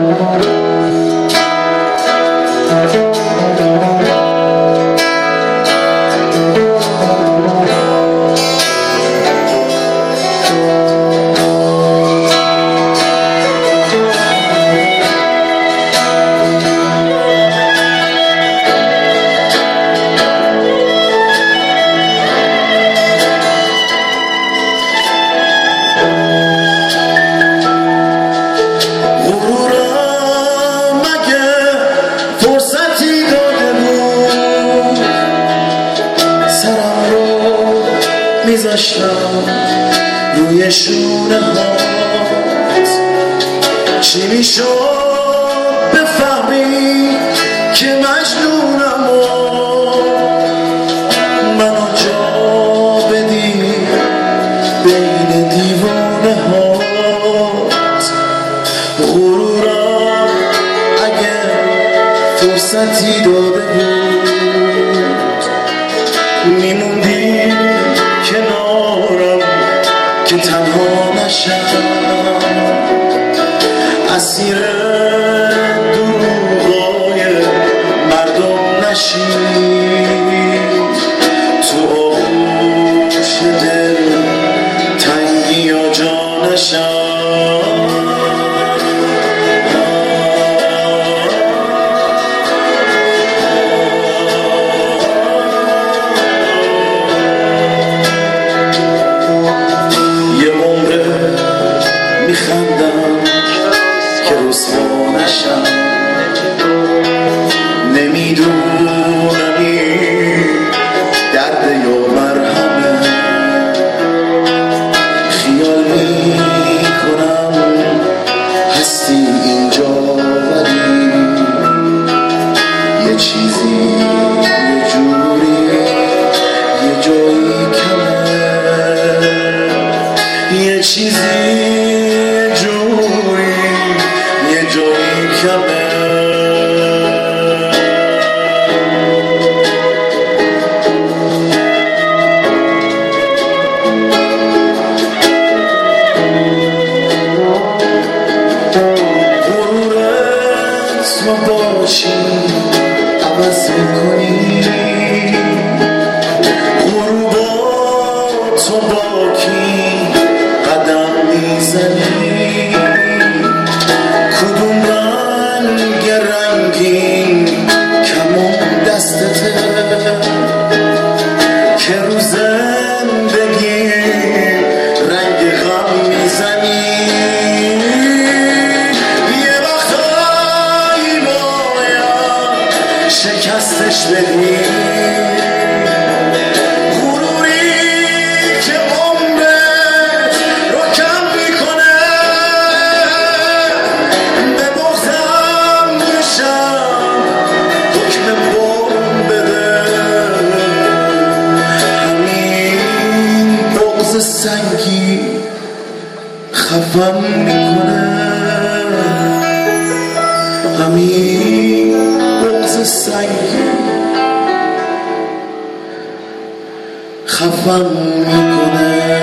میذاشتم روی شونه هات، چی میشد بفهمی که مجنونم و منو جا بدی بین دیوانه هات. غرورم اگه فرصتی داده بود میموندی کنارم که تنها نشم، اسیر دروغای مردم نشی، تو آغوش دل تنگی یا جا نشم. میخندم که رسوا نشم، نمیدونم این درد یا مرهمه، خیال میکنم هستی اینجا ولی یه چیزی یه جوری یه جایی کمه، یه چیزی یه جایی کمه. غرورت ما باشی عوض میکنی، غروبات ما با کی قدم میزنی، کدوم رنگ رنگین کمون دستته که رو زندگی رنگ غم میزنی، یه وقتایی باید شکستش بدی، سنگی خفم میکنه، همین بغض سنگی خفم میکنه.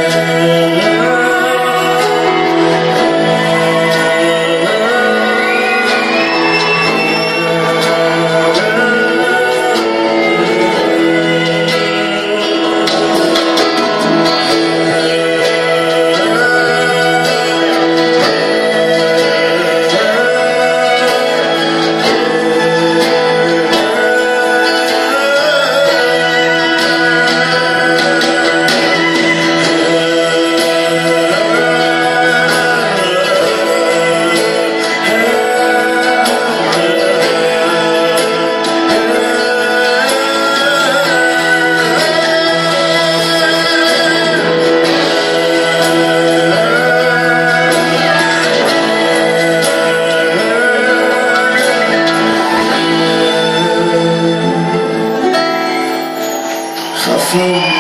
خفم